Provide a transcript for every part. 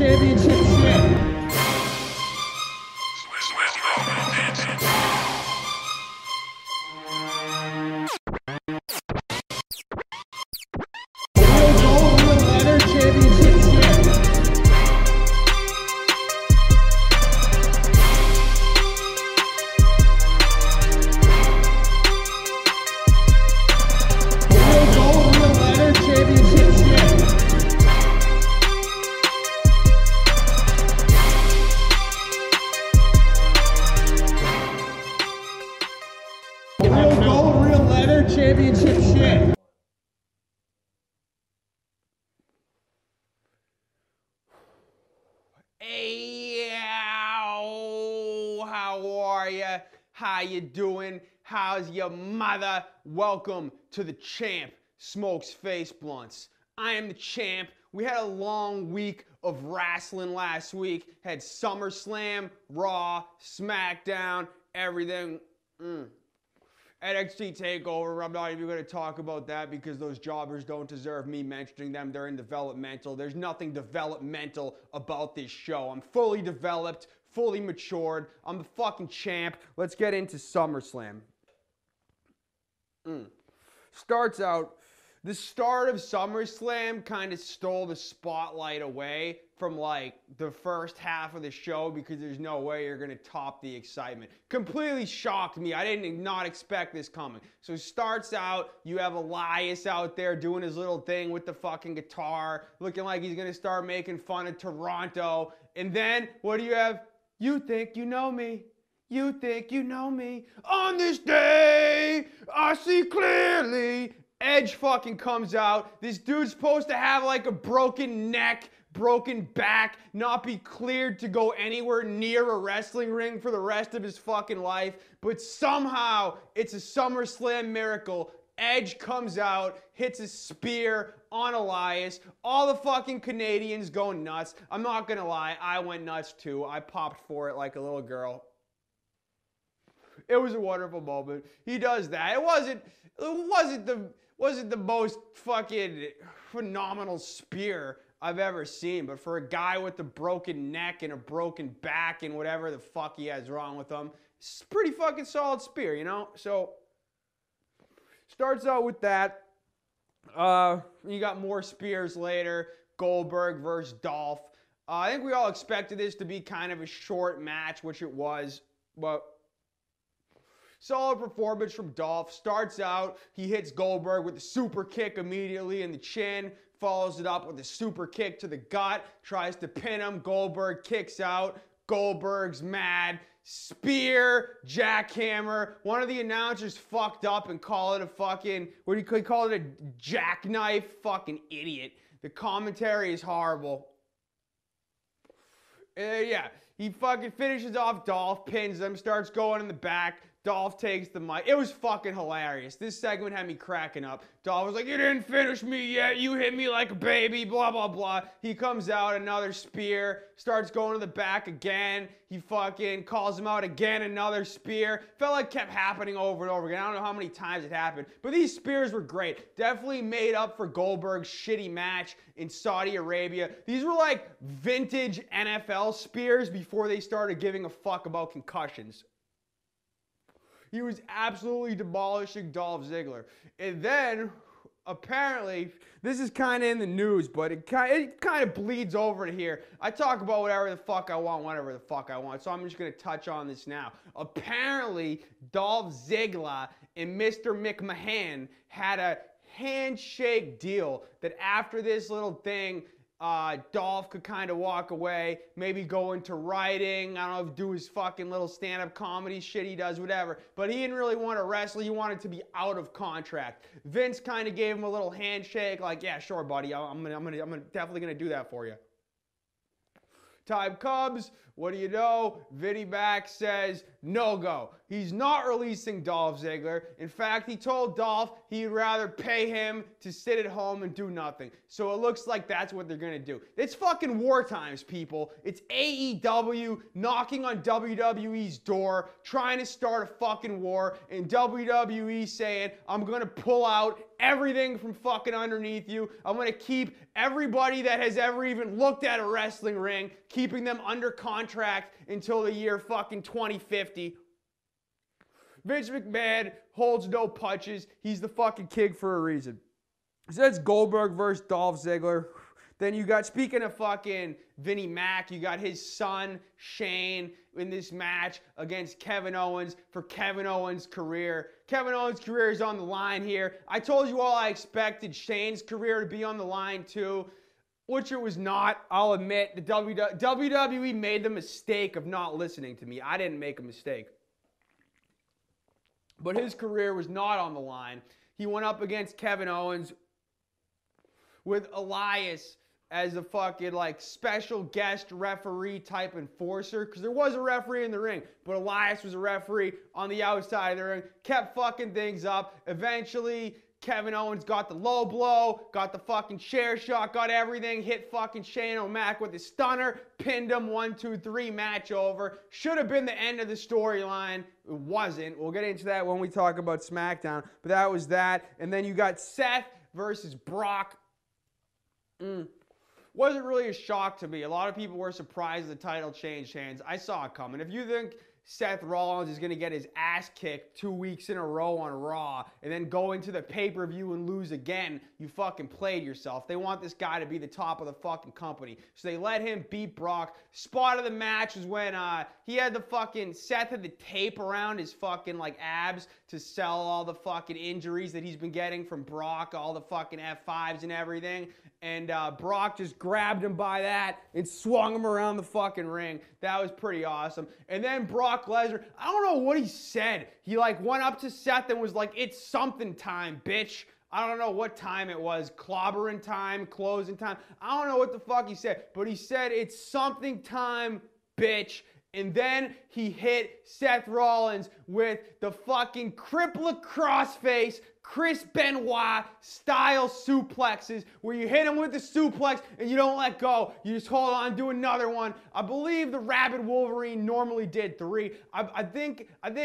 championship shit. Real gold, real leather, championship shit. Real gold, real leather, championship shit. Real gold, real leather, championship shit. Hey, how are ya? How you doing? How's your mother? Welcome to the Champ Smokes Face Blunts. I am the Champ. We had a long week of wrestling last week. Had SummerSlam, Raw, SmackDown, everything. NXT TakeOver, I'm not even going to talk about that because those jobbers don't deserve me mentioning them. They're in developmental. There's nothing developmental about this show. I'm fully developed, fully matured. I'm the fucking champ. Let's get into SummerSlam. Starts out, the start of SummerSlam kind of stole the spotlight away from like the first half of the show because there's no way you're gonna top the excitement. Completely shocked me. I did not expect this coming. So starts out, you have Elias out there doing his little thing with the fucking guitar, looking like he's gonna start making fun of Toronto. And then what do you have? You think you know me. You think you know me. On this day, I see clearly. Edge fucking comes out. This dude's supposed to have like a broken neck, broken back, not be cleared to go anywhere near a wrestling ring for the rest of his fucking life. But somehow, it's a SummerSlam miracle. Edge comes out, hits a spear on Elias. All the fucking Canadians go nuts. I'm not gonna lie, I went nuts too. I popped for it like a little girl. It was a wonderful moment. He does that. It wasn't the most fucking phenomenal spear I've ever seen, but for a guy with a broken neck and a broken back and whatever the fuck he has wrong with him, it's a pretty fucking solid spear, you know? So, starts out with that. You got more spears later. Goldberg versus Dolph. I think we all expected this to be kind of a short match, which it was, but solid performance from Dolph. Starts out, he hits Goldberg with a super kick immediately in the chin, follows it up with a super kick to the gut, tries to pin him. Goldberg kicks out. Goldberg's mad. Spear, jackhammer. One of the announcers fucked up and called it a fucking, what do you call it, a jackknife? Fucking idiot. The commentary is horrible. Yeah, he fucking finishes off Dolph, pins him, starts going in the back. Dolph takes the mic. It was fucking hilarious. This segment had me cracking up. Dolph was like, you didn't finish me yet. You hit me like a baby, blah, blah, blah. He comes out, another spear, starts going to the back again. He fucking calls him out again, another spear. Felt like it kept happening over and over again. I don't know how many times it happened, but these spears were great. Definitely made up for Goldberg's shitty match in Saudi Arabia. These were like vintage NFL spears before they started giving a fuck about concussions. He was absolutely demolishing Dolph Ziggler. And then, apparently, this is kind of in the news, but it kind of bleeds over to here. I talk about whatever the fuck I want, whenever the fuck I want, so I'm just going to touch on this now. Apparently, Dolph Ziggler and Mr. McMahon had a handshake deal that after this little thing, Dolph could kind of walk away, maybe go into writing, I don't know, do his fucking little stand-up comedy shit he does, whatever. But he didn't really want to wrestle, he wanted to be out of contract. Vince kind of gave him a little handshake, like, yeah, sure, buddy, I'm definitely gonna do that for you. Time comes, what do you know? Vinnie Mac says, no go. He's not releasing Dolph Ziggler. In fact, he told Dolph he'd rather pay him to sit at home and do nothing. So it looks like that's what they're going to do. It's fucking war times, people. It's AEW knocking on WWE's door, trying to start a fucking war, and WWE saying, I'm going to pull out everything from fucking underneath you. I'm going to keep everybody that has ever even looked at a wrestling ring, keeping them under contract until the year fucking 2050. Vince McMahon holds no punches. He's the fucking king for a reason. So that's Goldberg versus Dolph Ziggler. Then you got, speaking of fucking Vinnie Mac, you got his son, Shane, in this match against Kevin Owens for Kevin Owens' career. Kevin Owens' career is on the line here. I told you all I expected Shane's career to be on the line too, which it was not. I'll admit, the WWE made the mistake of not listening to me. I didn't make a mistake. But his career was not on the line. He went up against Kevin Owens with Elias as a fucking like special guest referee type enforcer, because there was a referee in the ring, but Elias was a referee on the outside of the ring, kept fucking things up. Eventually, Kevin Owens got the low blow, got the fucking chair shot, got everything, hit fucking Shane O'Mac with his stunner, pinned him 1, 2, 3, match over. Should have been the end of the storyline. It wasn't. We'll get into that when we talk about SmackDown, but that was that. And then you got Seth versus Brock. Wasn't really a shock to me. A lot of people were surprised the title changed hands. I saw it coming. If you think Seth Rollins is going to get his ass kicked 2 weeks in a row on Raw and then go into the pay-per-view and lose again, you fucking played yourself. They want this guy to be the top of the fucking company. So they let him beat Brock. Spot of the match was when he had the fucking, Seth had the tape around his fucking like abs to sell all the fucking injuries that he's been getting from Brock, all the fucking F5s and everything. And Brock just grabbed him by that and swung him around the fucking ring. That was pretty awesome. And then Brock Lesnar, I don't know what he said. He like went up to Seth and was like, "It's something time, bitch." I don't know what time it was. Clobbering time, closing time. I don't know what the fuck he said. But he said, "It's something time, bitch." And then he hit Seth Rollins with the fucking crippler crossface, Chris Benoit style suplexes, where you hit him with the suplex and you don't let go. You just hold on, do another one. I believe the Rabid Wolverine normally did 3. I think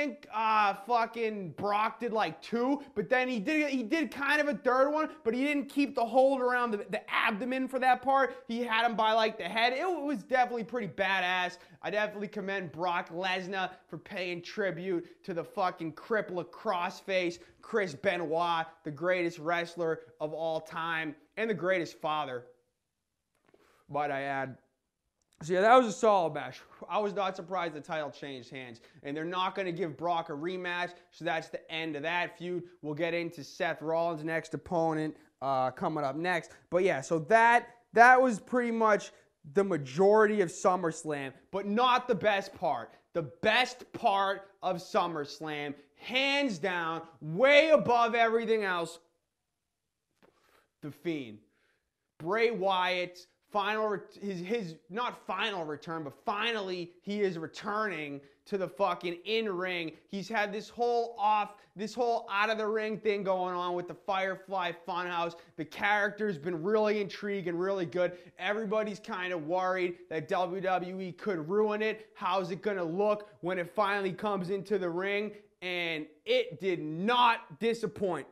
fucking Brock did like 2, but then he did kind of a third one, but he didn't keep the hold around the abdomen for that part. He had him by like the head. It was definitely pretty badass. I definitely commend Brock Lesnar for paying tribute to the fucking crippler crossface, Chris Benoit, the greatest wrestler of all time, and the greatest father, might I add. So yeah, that was a solid match. I was not surprised the title changed hands. And they're not going to give Brock a rematch, so that's the end of that feud. We'll get into Seth Rollins' next opponent coming up next. But yeah, so that was pretty much the majority of SummerSlam, but not the best part. The best part of SummerSlam, hands down, way above everything else, The Fiend. Bray Wyatt's not final return, but finally he is returning to the fucking in-ring. He's had this whole out of the ring thing going on with the Firefly Funhouse. The character's been really intriguing and really good. Everybody's kind of worried that WWE could ruin it. How's it gonna look when it finally comes into the ring? And it did not disappoint.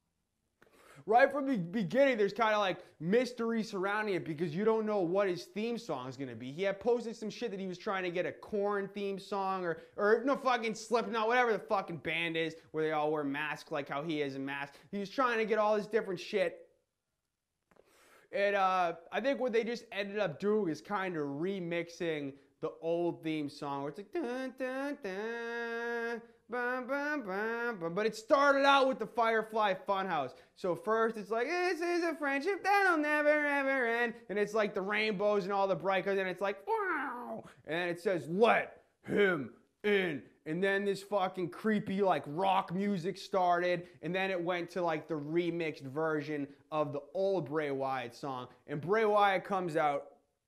Right from the beginning, there's kind of like mystery surrounding it because you don't know what his theme song is going to be. He had posted some shit that he was trying to get a Korn theme song or no fucking Slipknot, whatever the fucking band is where they all wear masks like how he has a mask. He was trying to get all this different shit. And I think what they just ended up doing is kind of remixing the old theme song where it's like dun, dun, dun. Bum, bum, bum, bum. But it started out with the Firefly Funhouse. So first it's like, this is a friendship that'll never ever end. And it's like the rainbows and all the bright colors. And it's like, wow. And then it says, let him in. And then this fucking creepy like rock music started. And then it went to like the remixed version of the old Bray Wyatt song. And Bray Wyatt comes out.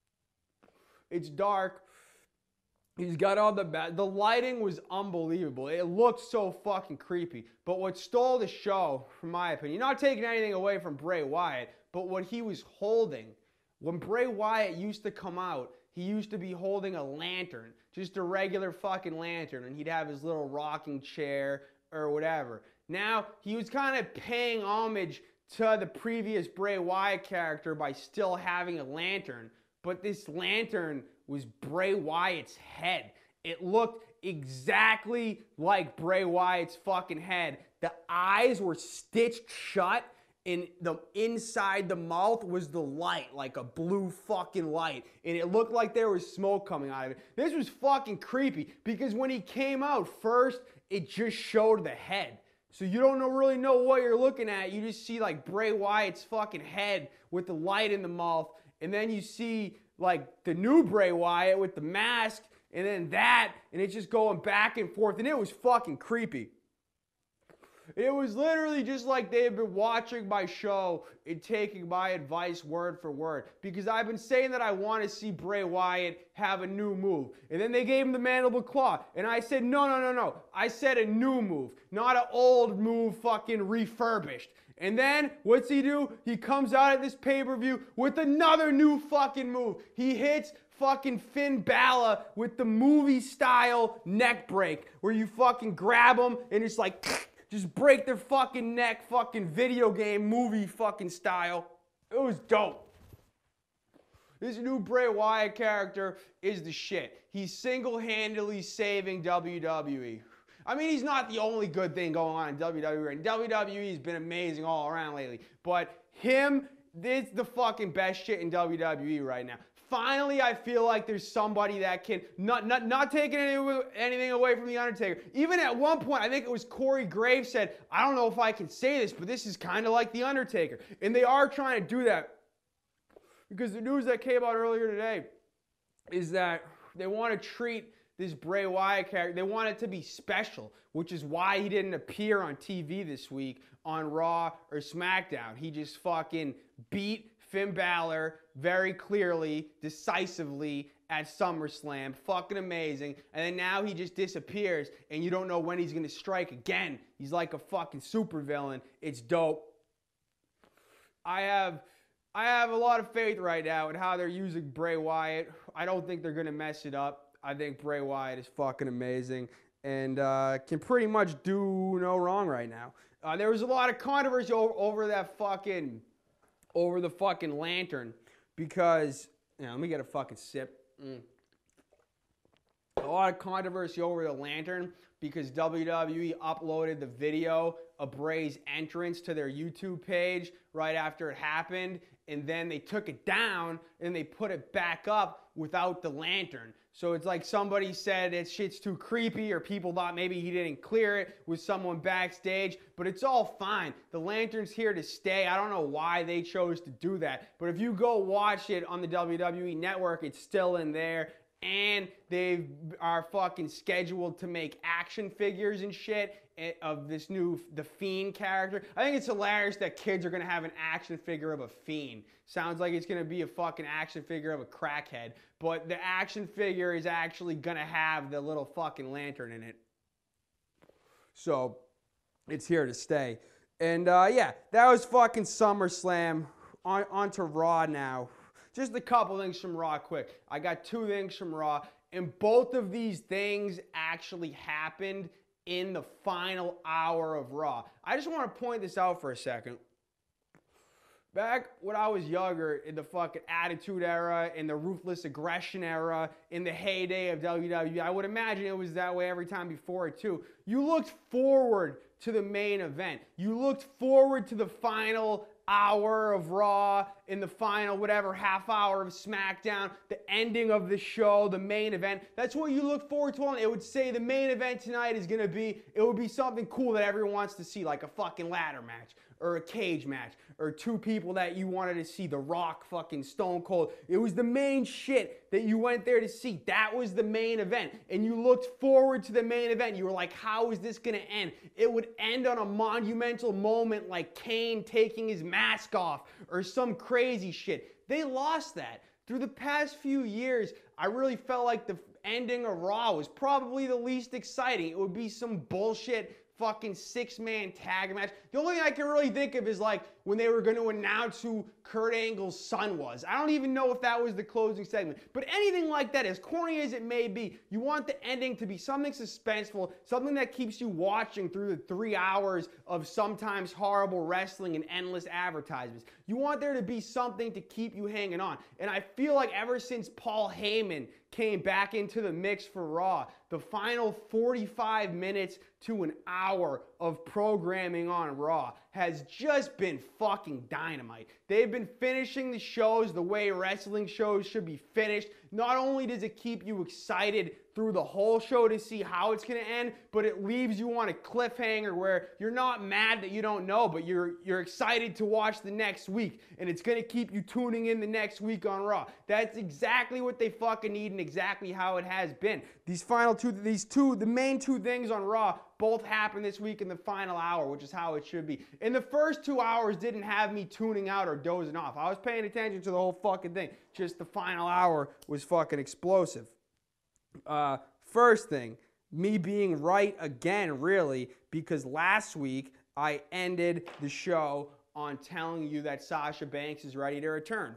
It's dark. He's got all the lighting was unbelievable. It looked so fucking creepy. But what stole the show, from my opinion, not taking anything away from Bray Wyatt, but what he was holding. When Bray Wyatt used to come out, he used to be holding a lantern, just a regular fucking lantern, and he'd have his little rocking chair or whatever. Now, he was kind of paying homage to the previous Bray Wyatt character by still having a lantern, but this lantern was Bray Wyatt's head. It looked exactly like Bray Wyatt's fucking head. The eyes were stitched shut, and the inside the mouth was the light, like a blue fucking light. And it looked like there was smoke coming out of it. This was fucking creepy, because when he came out first, it just showed the head. So you don't really know what you're looking at. You just see like Bray Wyatt's fucking head with the light in the mouth. And then you see like the new Bray Wyatt with the mask, and then that, and it's just going back and forth. And it was fucking creepy. It was literally just like they had been watching my show and taking my advice word for word. Because I've been saying that I want to see Bray Wyatt have a new move. And then they gave him the mandible claw. And I said, no. I said a new move, not an old move fucking refurbished. And then, what's he do? He comes out at this pay-per-view with another new fucking move. He hits fucking Finn Balor with the movie-style neck break, where you fucking grab him and it's like... just break their fucking neck, fucking video game movie fucking style. It was dope. This new Bray Wyatt character is the shit. He's single-handedly saving WWE. I mean, he's not the only good thing going on in WWE. And WWE's been amazing all around lately. But him, it's the fucking best shit in WWE right now. Finally, I feel like there's somebody that can, not taking anything away from The Undertaker. Even at one point, I think it was Corey Graves said, I don't know if I can say this, but this is kind of like The Undertaker. And they are trying to do that. Because the news that came out earlier today is that they want to treat this Bray Wyatt character, they want it to be special, which is why he didn't appear on TV this week on Raw or SmackDown. He just fucking beat Finn Balor very clearly, decisively at SummerSlam. Fucking amazing. And then now he just disappears and you don't know when he's going to strike again. He's like a fucking supervillain. It's dope. I have a lot of faith right now in how they're using Bray Wyatt. I don't think they're going to mess it up. I think Bray Wyatt is fucking amazing and can pretty much do no wrong right now. There was a lot of controversy over the fucking lantern because, let me get a fucking sip. A lot of controversy over the lantern because WWE uploaded the video of Bray's entrance to their YouTube page right after it happened, and then they took it down and they put it back up without the lantern. So it's like somebody said that shit's too creepy, or people thought maybe he didn't clear it with someone backstage, but it's all fine. The lantern's here to stay. I don't know why they chose to do that, but if you go watch it on the WWE Network, it's still in there. And they are fucking scheduled to make action figures and shit of this new, the Fiend character. I think it's hilarious that kids are going to have an action figure of a Fiend. Sounds like it's going to be a fucking action figure of a crackhead. But the action figure is actually going to have the little fucking lantern in it. So, it's here to stay. And yeah, that was fucking SummerSlam. On to Raw now. Just a couple things from Raw quick. I got two things from Raw, and both of these things actually happened in the final hour of Raw. I just want to point this out for a second. Back when I was younger, in the fucking Attitude Era, in the Ruthless Aggression Era, in the heyday of WWE, I would imagine it was that way every time before it too. You looked forward to the main event. You looked forward to the final hour of Raw, in the final whatever half hour of SmackDown, the ending of the show, the main event. That's what you look forward to. It would say the main event tonight is gonna be, it would be something cool that everyone wants to see, like a fucking ladder match or a cage match or two people that you wanted to see, The Rock, fucking Stone Cold. It was the main shit that you went there to see. That was the main event, and you looked forward to the main event. You were like, how is this gonna end? It would end on a monumental moment like Kane taking his mask off or some crazy shit. They lost that. Through the past few years, I really felt like the ending of Raw was probably the least exciting. It would be some bullshit fucking 6-man tag match. The only thing I can really think of is like when they were going to announce who Kurt Angle's son was. I don't even know if that was the closing segment. But anything like that, as corny as it may be, you want the ending to be something suspenseful, something that keeps you watching through the 3 hours of sometimes horrible wrestling and endless advertisements. You want there to be something to keep you hanging on. And I feel like ever since Paul Heyman came back into the mix for Raw, the final 45 minutes to an hour of programming on Raw has just been fucking dynamite. They've been finishing the shows the way wrestling shows should be finished. Not only does it keep you excited through the whole show to see how it's going to end, but it leaves you on a cliffhanger where you're not mad that you don't know, but you're excited to watch the next week, and it's going to keep you tuning in the next week on Raw. That's exactly what they fucking need and exactly how it has been. The main two things on Raw both happened this week in the final hour, which is how it should be. And the first 2 hours didn't have me tuning out or dozing off. I was paying attention to the whole fucking thing. Just the final hour was fucking explosive. First thing, me being right again, really, because last week I ended the show on telling you that Sasha Banks is ready to return.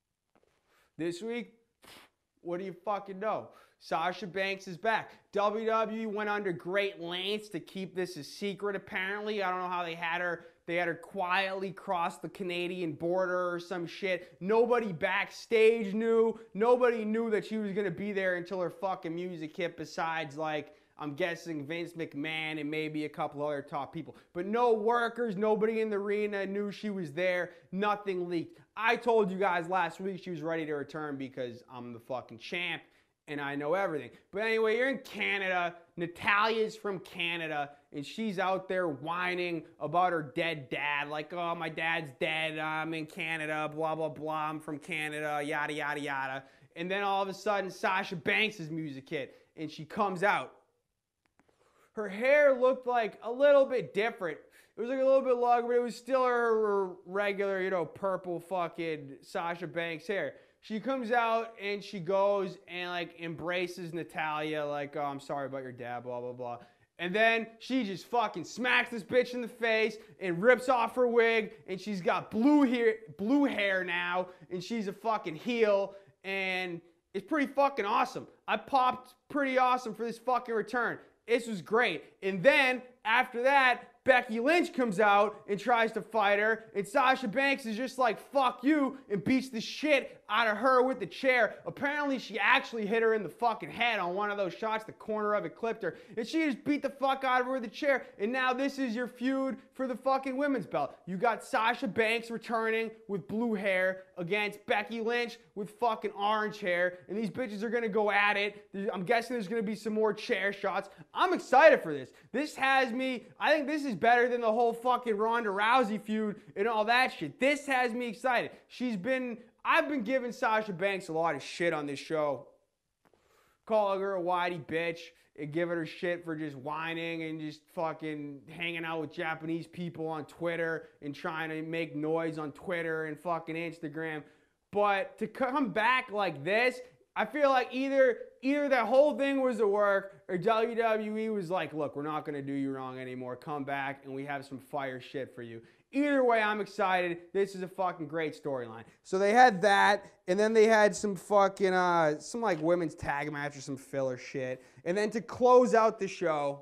This week, what do you fucking know? Sasha Banks is back. WWE went under great lengths to keep this a secret, apparently. I don't know how they had her quietly cross the Canadian border or some shit. Nobody backstage knew. Nobody knew that she was going to be there until her fucking music hit, besides, like, I'm guessing Vince McMahon and maybe a couple other top people. But no workers, nobody in the arena knew she was there. Nothing leaked. I told you guys last week she was ready to return because I'm the fucking champ and I know everything. But anyway, you're in Canada. Natalya's from Canada, and she's out there whining about her dead dad. Like, oh, my dad's dead. I'm in Canada, blah, blah, blah. I'm from Canada, yada, yada, yada. And then all of a sudden, Sasha Banks' music hit, and she comes out. Her hair looked like a little bit different. It was like a little bit longer, but it was still her regular, purple fucking Sasha Banks hair. She comes out and she goes and like embraces Natalya, like, oh, I'm sorry about your dad, blah, blah, blah. And then she just fucking smacks this bitch in the face and rips off her wig, and she's got blue hair now, and she's a fucking heel, and it's pretty fucking awesome. I popped pretty awesome for this fucking return. This was great. And then after that, Becky Lynch comes out and tries to fight her, and Sasha Banks is just like, fuck you, and beats the shit out of her with the chair. Apparently, she actually hit her in the fucking head on one of those shots. The corner of it clipped her, and she just beat the fuck out of her with the chair. And now this is your feud for the fucking women's belt. You got Sasha Banks returning with blue hair against Becky Lynch with fucking orange hair, and these bitches are gonna go at it. I'm guessing there's gonna be some more chair shots. I'm excited for this. This has me, I think this is better than the whole fucking Ronda Rousey feud and all that shit. This has me excited. I've been giving Sasha Banks a lot of shit on this show. Calling her a whitey bitch and giving her shit for just whining and just fucking hanging out with Japanese people on Twitter and trying to make noise on Twitter and fucking Instagram. But to come back like this, I feel like either that whole thing was a work, or WWE was like, look, we're not going to do you wrong anymore. Come back and we have some fire shit for you. Either way, I'm excited. This is a fucking great storyline. So they had that, and then they had some fucking, some like women's tag match or some filler shit. And then to close out the show,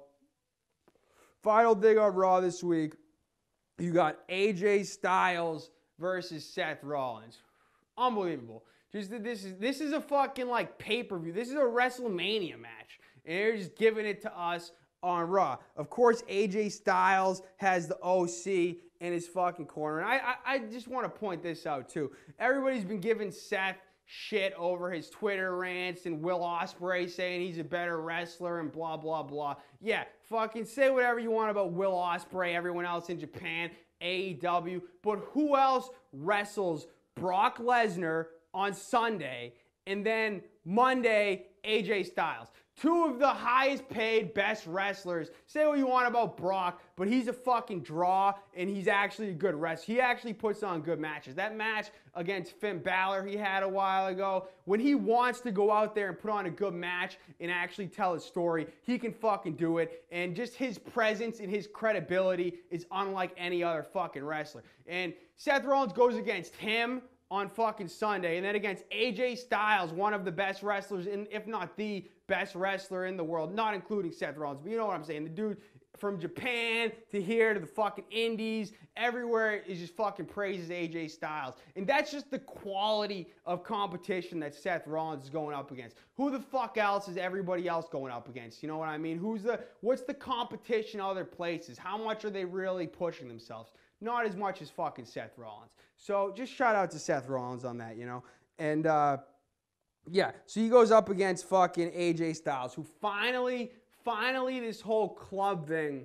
final thing on Raw this week, you got AJ Styles versus Seth Rollins. Unbelievable. Just this is a fucking like pay-per-view. This is a WrestleMania match, and they're just giving it to us on Raw. Of course, AJ Styles has the OC in his fucking corner. And I just want to point this out too. Everybody's been giving Seth shit over his Twitter rants and Will Ospreay saying he's a better wrestler and blah, blah, blah. Yeah, fucking say whatever you want about Will Ospreay, everyone else in Japan, AEW, but who else wrestles Brock Lesnar on Sunday And then Monday, AJ Styles. Two of the highest paid, best wrestlers. Say what you want about Brock, but he's a fucking draw, and he's actually a good wrestler. He actually puts on good matches. That match against Finn Balor he had a while ago, when he wants to go out there and put on a good match and actually tell his story, he can fucking do it. And just his presence and his credibility is unlike any other fucking wrestler. And Seth Rollins goes against him on fucking Sunday, and then against AJ Styles, one of the best wrestlers, if not the best wrestler in the world, not including Seth Rollins, but you know what I'm saying. The dude from Japan to here to the fucking Indies, everywhere is just fucking praises AJ Styles. And that's just the quality of competition that Seth Rollins is going up against. Who the fuck else is everybody else going up against? You know what I mean? What's the competition other places? How much are they really pushing themselves? Not as much as fucking Seth Rollins. So just shout out to Seth Rollins on that, you know. And yeah, so he goes up against fucking AJ Styles, who finally this whole club thing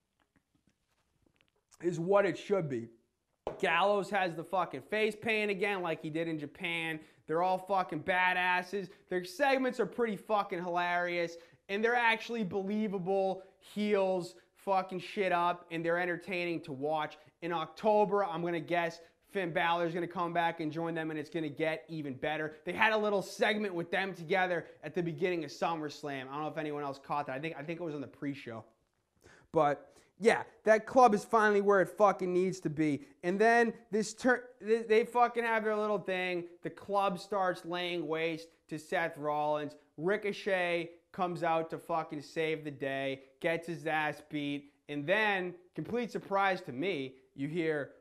is what it should be. Gallows has the fucking face paint again like he did in Japan. They're all fucking badasses. Their segments are pretty fucking hilarious, and they're actually believable heels fucking shit up, and they're entertaining to watch. In October, I'm going to guess Finn Balor is going to come back and join them, and it's going to get even better. They had a little segment with them together at the beginning of SummerSlam. I don't know if anyone else caught that. I think it was on the pre-show. But yeah, that club is finally where it fucking needs to be. And then they fucking have their little thing. The club starts laying waste to Seth Rollins. Ricochet comes out to fucking save the day, gets his ass beat, and then, complete surprise to me, you hear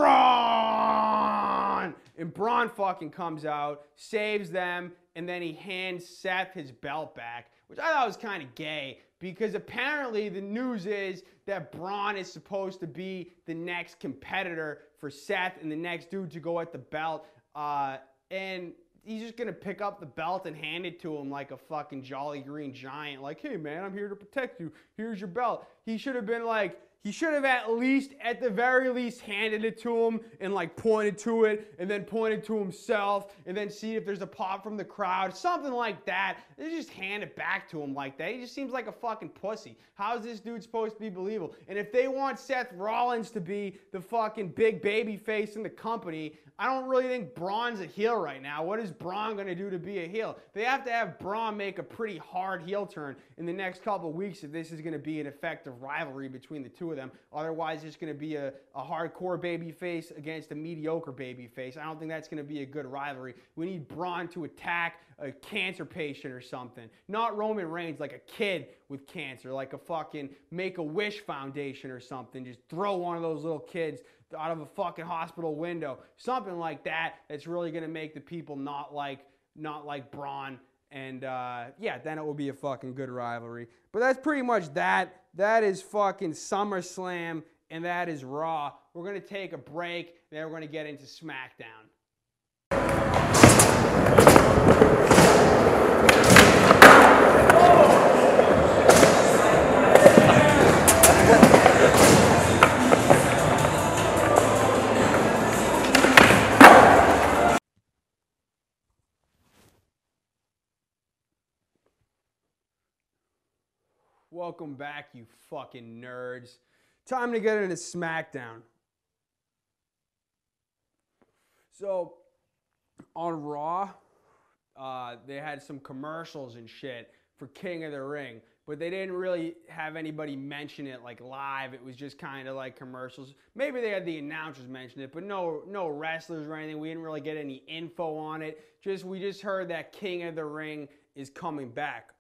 Braun! And Braun fucking comes out, saves them, and then he hands Seth his belt back, which I thought was kind of gay, because apparently the news is that Braun is supposed to be the next competitor for Seth and the next dude to go at the belt, and he's just going to pick up the belt and hand it to him like a fucking Jolly Green Giant. Like, hey, man, I'm here to protect you. Here's your belt. He should have been like, he should have at the very least, handed it to him and like pointed to it and then pointed to himself and then see if there's a pop from the crowd. Something like that. They just hand it back to him like that. He just seems like a fucking pussy. How is this dude supposed to be believable? And if they want Seth Rollins to be the fucking big baby face in the company, I don't really think Braun's a heel right now. What is Braun going to do to be a heel? They have to have Braun make a pretty hard heel turn in the next couple of weeks if this is going to be an effective rivalry between the two of them. Otherwise, it's going to be a hardcore baby face against a mediocre baby face. I don't think that's going to be a good rivalry. We need Braun to attack a cancer patient or something. Not Roman Reigns, like a kid with cancer, like a fucking Make-A-Wish Foundation or something. Just throw one of those little kids out of a fucking hospital window. Something like that that's really going to make the people not like Braun. And yeah, then it will be a fucking good rivalry. But that's pretty much that. That is fucking SummerSlam, and that is Raw. We're going to take a break, then we're going to get into SmackDown. Welcome back, you fucking nerds. Time to get into SmackDown. So, on Raw, they had some commercials and shit for King of the Ring, but they didn't really have anybody mention it like live. It was just kind of like commercials. Maybe they had the announcers mention it, but no wrestlers or anything. We didn't really get any info on it. We just heard that King of the Ring is coming back.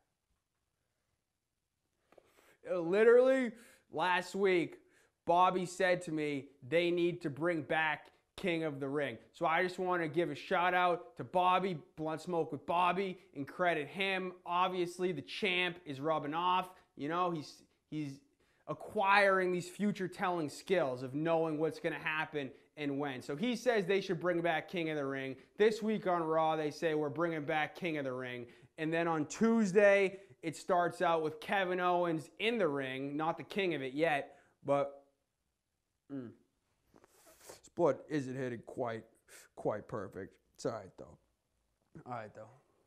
Literally, last week, Bobby said to me, they need to bring back King of the Ring. So I just want to give a shout out to Bobby, Blunt Smoke with Bobby, and credit him. Obviously, the champ is rubbing off. You know, he's acquiring these future-telling skills of knowing what's going to happen and when. So he says they should bring back King of the Ring. This week on Raw, they say we're bringing back King of the Ring. And then on Tuesday, it starts out with Kevin Owens in the ring, not the king of it yet, but Split isn't hitting quite perfect. It's all right though.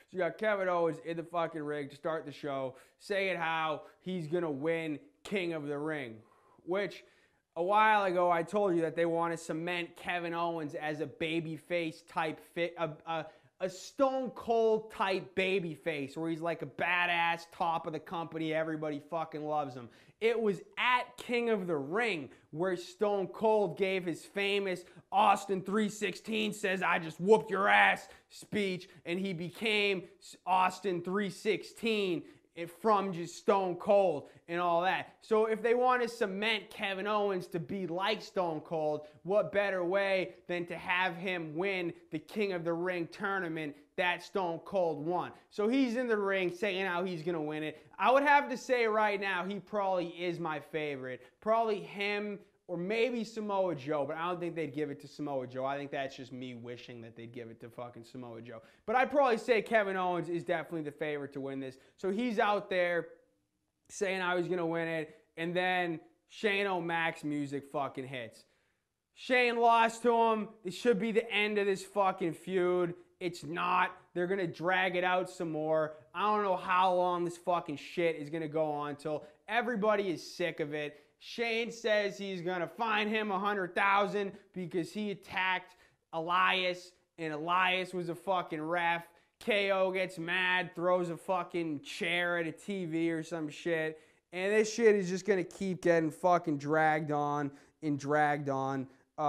So you got Kevin Owens in the fucking ring to start the show, saying how he's going to win King of the Ring, which a while ago I told you that they want to cement Kevin Owens as a babyface type a Stone Cold type babyface where he's like a badass top of the company, everybody fucking loves him. It was at King of the Ring where Stone Cold gave his famous Austin 316 says I just whooped your ass speech, and he became Austin 316 from just Stone Cold and all that. So if they want to cement Kevin Owens to be like Stone Cold, what better way than to have him win the King of the Ring tournament that Stone Cold won? So he's in the ring saying how he's going to win it. I would have to say right now he probably is my favorite. Probably him or maybe Samoa Joe, but I don't think they'd give it to Samoa Joe. I think that's just me wishing that they'd give it to fucking Samoa Joe. But I'd probably say Kevin Owens is definitely the favorite to win this. So he's out there saying how he's going to win it, and then Shane O'Mac's music fucking hits. Shane lost to him. It should be the end of this fucking feud. It's not. They're going to drag it out some more. I don't know how long this fucking shit is going to go on until everybody is sick of it. Shane says he's going to fine him $100,000 because he attacked Elias, and Elias was a fucking ref. KO gets mad, throws a fucking chair at a TV or some shit. And this shit is just going to keep getting fucking dragged on and dragged on.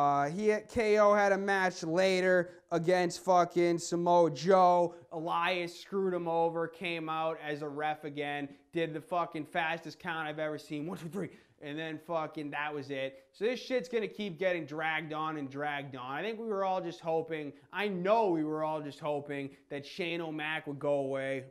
KO had a match later against fucking Samoa Joe. Elias screwed him over, came out as a ref again, did the fucking fastest count I've ever seen. 1, 2, 3. And then fucking that was it. So this shit's going to keep getting dragged on and dragged on. I think we were all just hoping, I know we were all just hoping that Shane O'Mac would go away.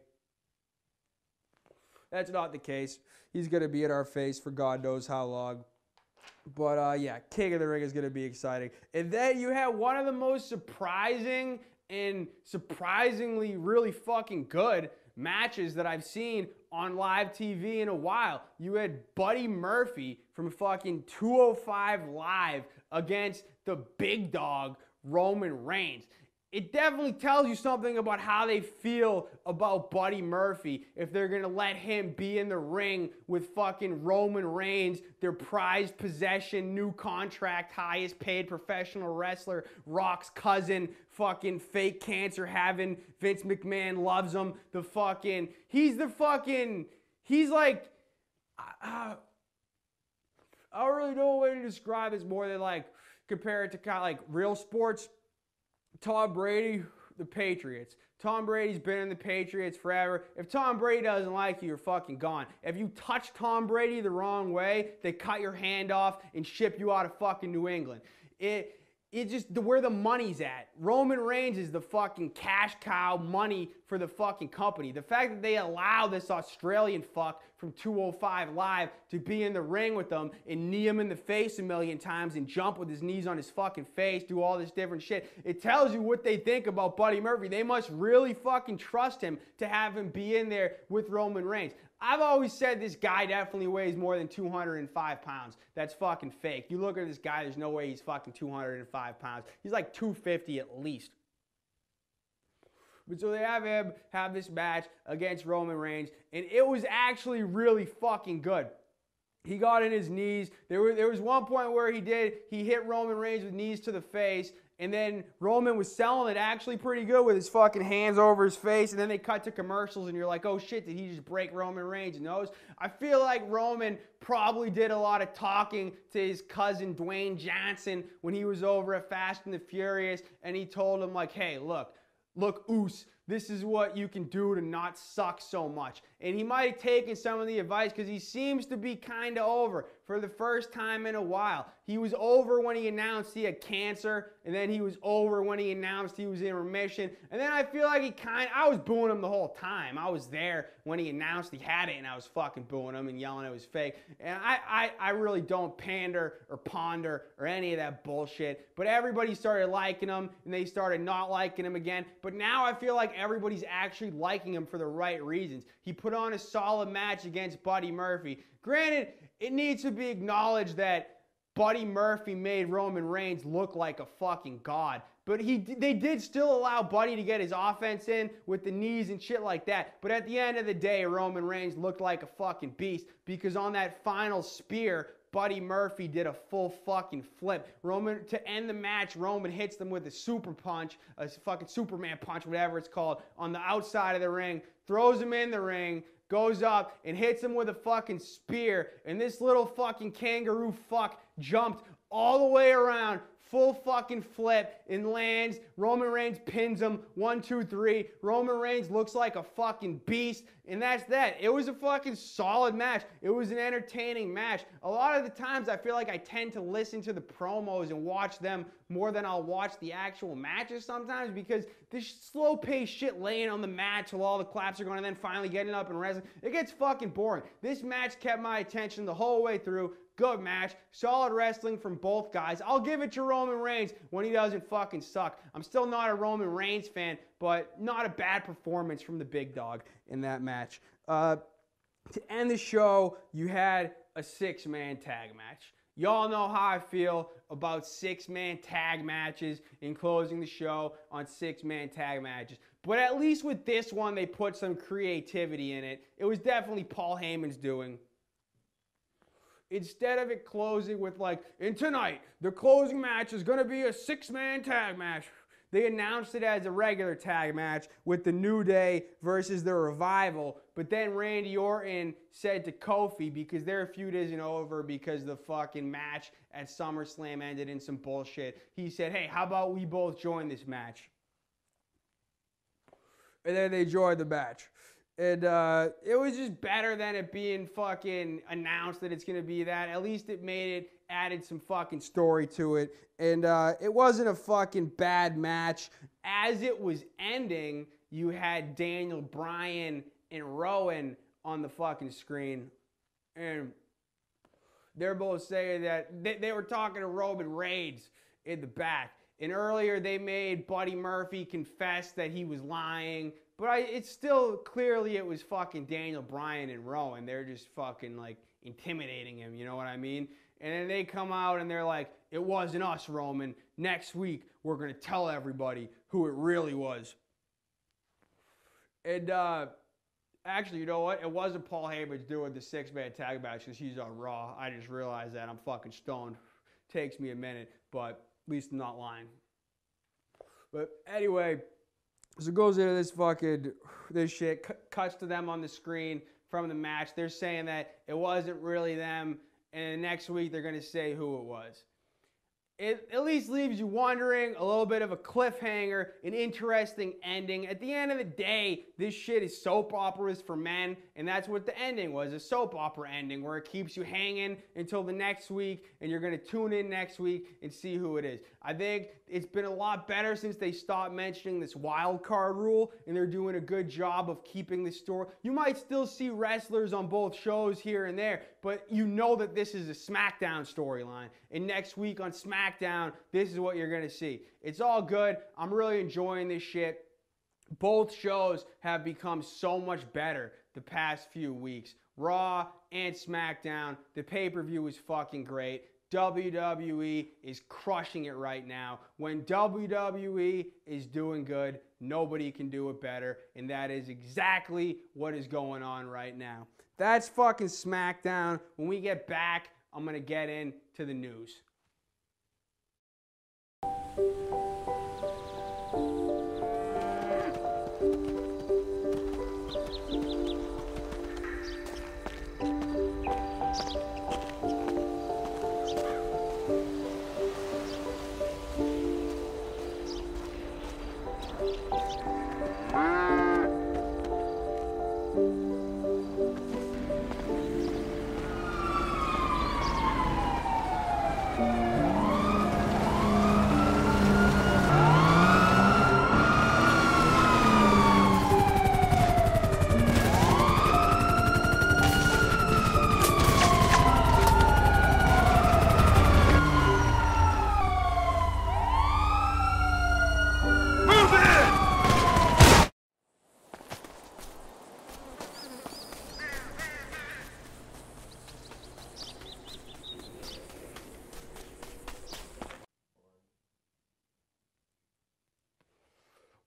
That's not the case. He's going to be in our face for God knows how long. But yeah, King of the Ring is going to be exciting. And then you have one of the most surprising and surprisingly really fucking good matches that I've seen on live TV in a while. You had Buddy Murphy from fucking 205 Live against the big dog Roman Reigns. It definitely tells you something about how they feel about Buddy Murphy if they're going to let him be in the ring with fucking Roman Reigns, their prized possession, new contract, highest paid professional wrestler, Rock's cousin, fucking fake cancer having, Vince McMahon loves him, he's like, I don't really know a way to describe it more than like, compare it to kind of like real sports. Tom Brady, the Patriots. Tom Brady's been in the Patriots forever. If Tom Brady doesn't like you, you're fucking gone. If you touch Tom Brady the wrong way, they cut your hand off and ship you out of fucking New England. It's just where the money's at. Roman Reigns is the fucking cash cow money for the fucking company. The fact that they allow this Australian fuck from 205 Live to be in the ring with them and knee him in the face a million times and jump with his knees on his fucking face, do all this different shit. It tells you what they think about Buddy Murphy. They must really fucking trust him to have him be in there with Roman Reigns. I've always said this guy definitely weighs more than 205 pounds. That's fucking fake. You look at this guy, there's no way he's fucking 205 pounds. He's like 250 at least. But so they have him have this match against Roman Reigns, and it was actually really fucking good. He got in his knees. There was one point where he hit Roman Reigns with knees to the face, and then Roman was selling it actually pretty good with his fucking hands over his face, and then they cut to commercials, and you're like, oh shit, did he just break Roman Reigns' nose? I feel like Roman probably did a lot of talking to his cousin Dwayne Johnson when he was over at Fast and the Furious, and he told him like, hey, look, Oos, this is what you can do to not suck so much. And he might have taken some of the advice because he seems to be kind of over for the first time in a while. He was over when he announced he had cancer, and then he was over when he announced he was in remission. And then I feel like I was booing him the whole time. I was there when he announced he had it, and I was fucking booing him and yelling it was fake. And I really don't pander or ponder or any of that bullshit. But everybody started liking him, and they started not liking him again. But now I feel like everybody's actually liking him for the right reasons. He put on a solid match against Buddy Murphy. Granted, it needs to be acknowledged that Buddy Murphy made Roman Reigns look like a fucking god. But they did still allow Buddy to get his offense in with the knees and shit like that. But at the end of the day, Roman Reigns looked like a fucking beast because on that final spear, Buddy Murphy did a full fucking flip. Roman, to end the match, Roman hits them with a super punch, a fucking Superman punch, whatever it's called, on the outside of the ring, throws him in the ring, goes up and hits him with a fucking spear. And this little fucking kangaroo fuck jumped all the way around, full fucking flip, and lands. Roman Reigns pins him. 1, 2, 3. Roman Reigns looks like a fucking beast. And that's that. It was a fucking solid match. It was an entertaining match. A lot of the times I feel like I tend to listen to the promos and watch them more than I'll watch the actual matches sometimes because this slow-paced shit laying on the mat till all the claps are going and then finally getting up and wrestling, it gets fucking boring. This match kept my attention the whole way through. Good match. Solid wrestling from both guys. I'll give it to Roman Reigns when he doesn't fucking suck. I'm still not a Roman Reigns fan, but not a bad performance from the big dog in that match. To end the show, you had a 6-man tag match. Y'all know how I feel about 6-man tag matches and closing the show on 6-man tag matches. But at least with this one, they put some creativity in it. It was definitely Paul Heyman's doing. Instead of it closing with like, and tonight, the closing match is going to be a 6-man tag match. They announced it as a regular tag match with the New Day versus the Revival. But then Randy Orton said to Kofi, because their feud isn't over because the fucking match at SummerSlam ended in some bullshit. He said, hey, how about we both join this match? And then they joined the match. And it was just better than it being fucking announced that it's going to be that. At least it made it, added some fucking story to it. And it wasn't a fucking bad match. As it was ending, you had Daniel Bryan and Rowan on the fucking screen. And they're both saying that they were talking to Roman Reigns in the back. And earlier they made Buddy Murphy confess that he was lying. But it's still clearly it was fucking Daniel Bryan and Rowan. They're just fucking like intimidating him, you know what I mean? And then they come out and they're like, it wasn't us, Roman. Next week, we're going to tell everybody who it really was. And actually, you know what? It wasn't Paul Heyman's doing the 6-man tag match because he's on Raw. I just realized that. I'm fucking stoned. Takes me a minute, but at least I'm not lying. But anyway, so it goes into this shit, cuts to them on the screen from the match. They're saying that it wasn't really them, and next week they're going to say who it was. It at least leaves you wondering, a little bit of a cliffhanger, an interesting ending. At the end of the day, this shit is soap operas for men, and that's what the ending was, a soap opera ending where it keeps you hanging until the next week, and you're going to tune in next week and see who it is. I think it's been a lot better since they stopped mentioning this wild card rule, and they're doing a good job of keeping the story. You might still see wrestlers on both shows here and there, but you know that this is a SmackDown storyline, and next week on SmackDown, this is what you're going to see. It's all good. I'm really enjoying this shit. Both shows have become so much better the past few weeks. Raw and SmackDown. The pay-per-view is fucking great. WWE is crushing it right now. When WWE is doing good, nobody can do it better. And that is exactly what is going on right now. That's fucking SmackDown. When we get back, I'm going to get into the news.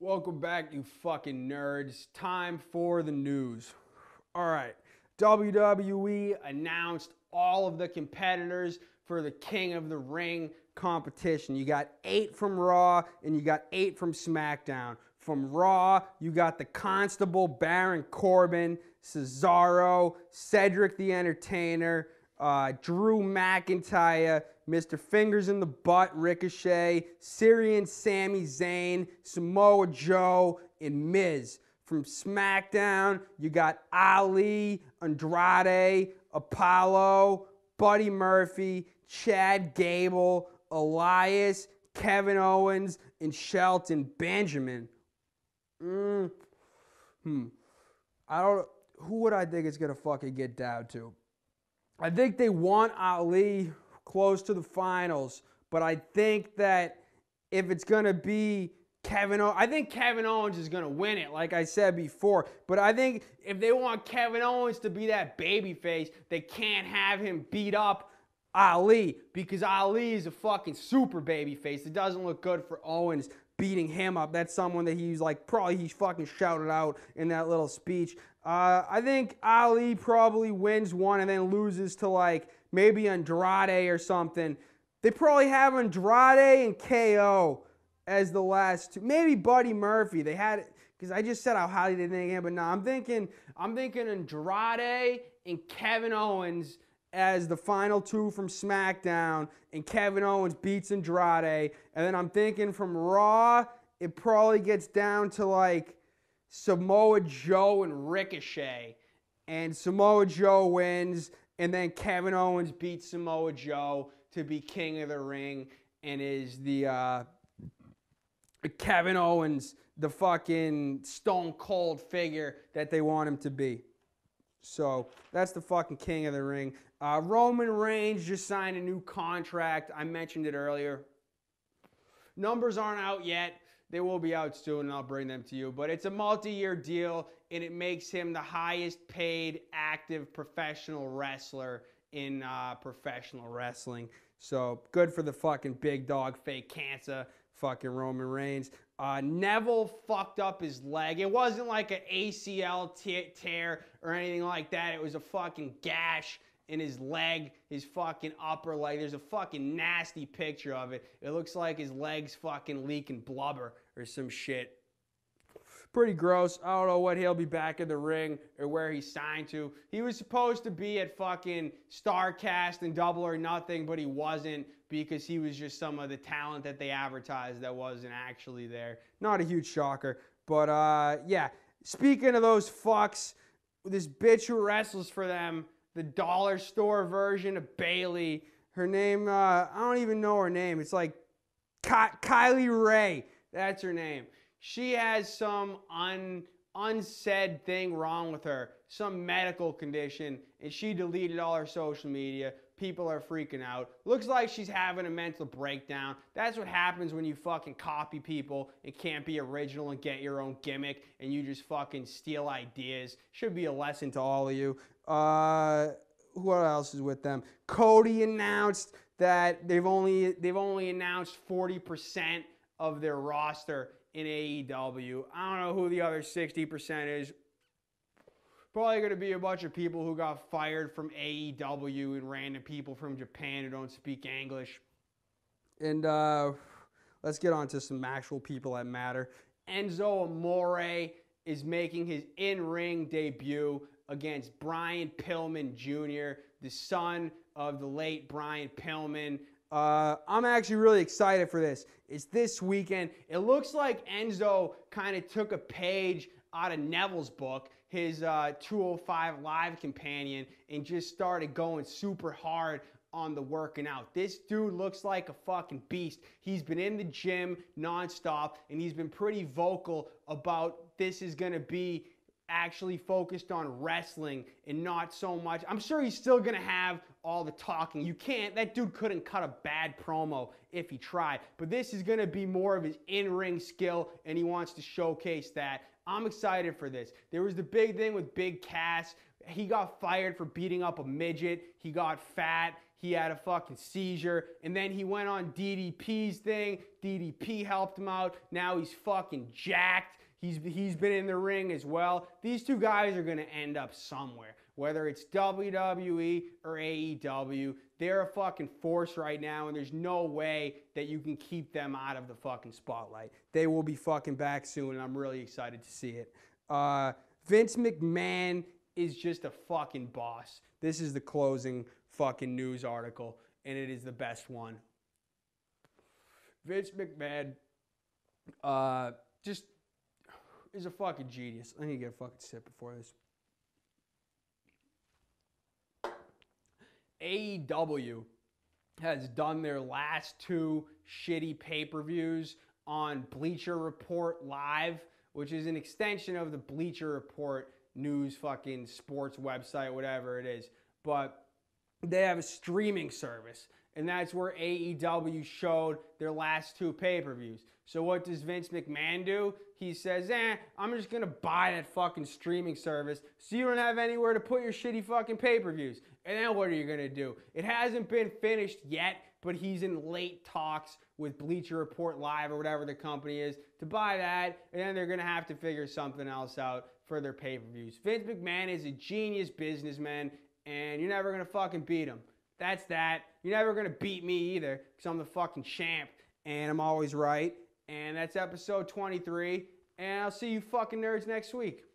Welcome back, you fucking nerds. Time for the news. All right. WWE announced all of the competitors for the King of the Ring competition. You got 8 from Raw and you got 8 from SmackDown. From Raw, you got the Constable, Baron Corbin, Cesaro, Cedric the Entertainer, Drew McIntyre, Mr. Fingers in the Butt, Ricochet, Syrian Sami Zayn, Samoa Joe, and Miz. From SmackDown, you got Ali, Andrade, Apollo, Buddy Murphy, Chad Gable, Elias, Kevin Owens, and Shelton Benjamin. I don't. Who would I think it's gonna fucking get down to? I think they want Ali close to the finals, but I think that if it's gonna be Kevin Owens, I think Kevin Owens is gonna win it, like I said before. But I think if they want Kevin Owens to be that babyface, they can't have him beat up Ali, because Ali is a fucking super babyface. It doesn't look good for Owens beating him up. That's someone that he's like, probably he fucking shouted out in that little speech. I think Ali probably wins one and then loses to like maybe Andrade or something. They probably have Andrade and KO as the last two. Maybe Buddy Murphy. They had, because I just said how highly they think him, but no, I'm thinking Andrade and Kevin Owens as the final two from SmackDown, and Kevin Owens beats Andrade. And then I'm thinking from Raw, it probably gets down to like Samoa Joe and Ricochet. And Samoa Joe wins, and then Kevin Owens beats Samoa Joe to be King of the Ring, and is the Kevin Owens, the fucking stone cold figure that they want him to be. So that's the fucking King of the Ring. Roman Reigns just signed a new contract. I mentioned it earlier. Numbers aren't out yet. They will be out soon, and I'll bring them to you. But it's a multi-year deal, and it makes him the highest paid active professional wrestler in professional wrestling. So good for the fucking big dog, fake cancer, fucking Roman Reigns. Neville fucked up his leg. It wasn't like an ACL tear or anything like that. It was a fucking gash in his leg, his fucking upper leg. There's a fucking nasty picture of it. It looks like his leg's fucking leaking blubber or some shit. Pretty gross. I don't know what he'll be back in the ring or where he signed to. He was supposed to be at fucking StarCast and Double or Nothing, but he wasn't, because he was just some of the talent that they advertised that wasn't actually there. Not a huge shocker. But yeah, speaking of those fucks, this bitch who wrestles for them, the dollar store version of Bayley, her name, I don't even know her name. It's like Kylie Ray. That's her name. She has some unsaid thing wrong with her, some medical condition, and she deleted all her social media. People are freaking out. Looks like she's having a mental breakdown. That's what happens when you fucking copy people and can't be original and get your own gimmick, and you just fucking steal ideas. Should be a lesson to all of you. What else is with them? Cody announced that they've only announced 40% of their roster in AEW. I don't know who the other 60% is. Probably going to be a bunch of people who got fired from AEW and random people from Japan who don't speak English. And let's get on to some actual people that matter. Enzo Amore is making his in-ring debut against Brian Pillman Jr., the son of the late Brian Pillman. I'm actually really excited for this. It's this weekend. It looks like Enzo kind of took a page out of Neville's book, his 205 Live companion, and just started going super hard on the working out. This dude looks like a fucking beast. He's been in the gym nonstop, and he's been pretty vocal about this is going to be actually focused on wrestling and not so much. I'm sure he's still going to have all the talking. That dude couldn't cut a bad promo if he tried. But this is going to be more of his in-ring skill, and he wants to showcase that. I'm excited for this. There was the big thing with Big Cass. He got fired for beating up a midget. He got fat. he had a fucking seizure, and then he went on DDP's thing. DDP helped him out. Now he's fucking jacked. He's been in the ring as well. These two guys are going to end up somewhere, whether it's WWE or AEW. They're a fucking force right now, and there's no way that you can keep them out of the fucking spotlight. They will be fucking back soon, and I'm really excited to see it. Vince McMahon is just a fucking boss. This is the closing fucking news article, and it is the best one. Vince McMahon just is a fucking genius. I need to get a fucking sip before this. AEW has done their last two shitty pay-per-views on Bleacher Report Live, which is an extension of the Bleacher Report news fucking sports website, whatever it is. But they have a streaming service, and that's where AEW showed their last two pay-per-views. So what does Vince McMahon do? He says, I'm just going to buy that fucking streaming service so you don't have anywhere to put your shitty fucking pay-per-views. And then what are you going to do? It hasn't been finished yet, but he's in late talks with Bleacher Report Live or whatever the company is to buy that, and then they're going to have to figure something else out for their pay-per-views. Vince McMahon is a genius businessman, and you're never going to fucking beat him. That's that. You're never going to beat me either, because I'm the fucking champ, and I'm always right. And that's episode 23, and I'll see you fucking nerds next week.